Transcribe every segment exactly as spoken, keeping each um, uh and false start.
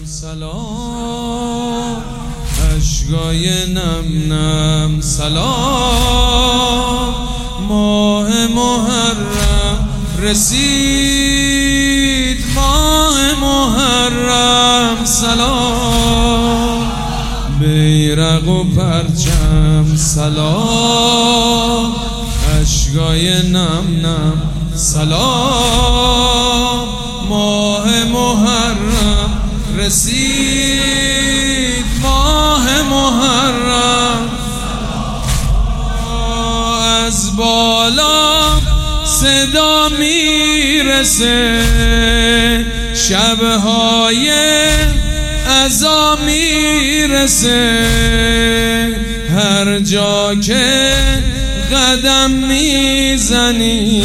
سلام اشکای نم نم سلام ماه محرم رسید ماه محرم سلام بیرق و پرچم سلام اشکای نم نم سلام ماه محرم رسید ماه محرم از بالا صدا میرسه شبهای عزا میرسه هر جا که قدم میزنی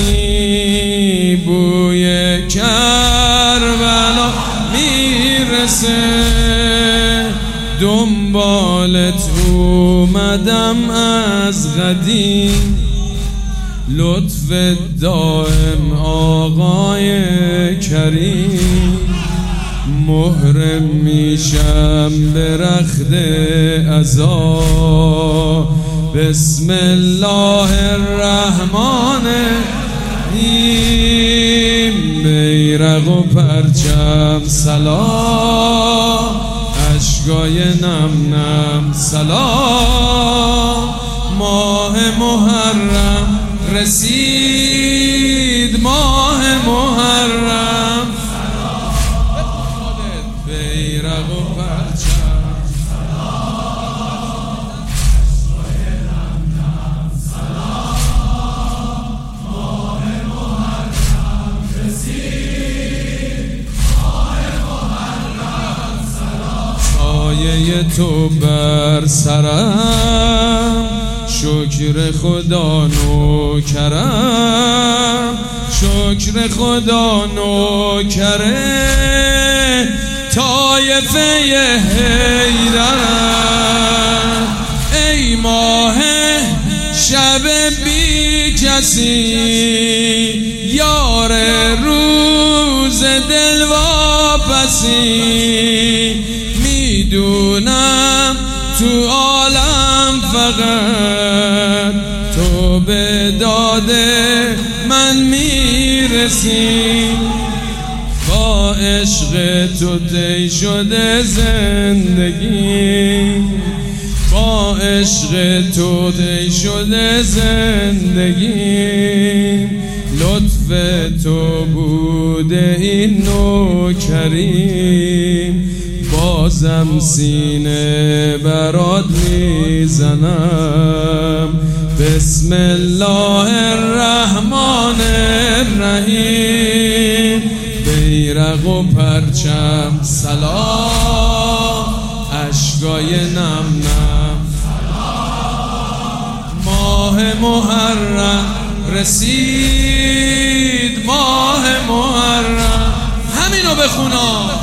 بوی کربلا میرسه دنبالت اومدم از قدیم لطف دائم آقای کریم محرم میشم به رخت عزا بسم الله الرحمن الرحیم بیرق و پرچم سلام اشکای نم نم سلام ماه محرم رسید ماه محرم بیرق و پرچم سایه تو بر سرم شکر خدا نوکرم شکر خدا نوکره طایفه حیدرم ای ماه شب بی کسی یار روز دل واپسی میدونم تو عالم فقط تو به داد من میرسی با عشق تو طی شده زندگی با عشق تو طی شده زندگی لطف تو بوده این نوکریم بازم سینه برات میزنم بسم الله الرحمن الرحیم بیرق و پرچم سلام اشکای نم نم ماه محرم رسید ماه محرم همینو بخونا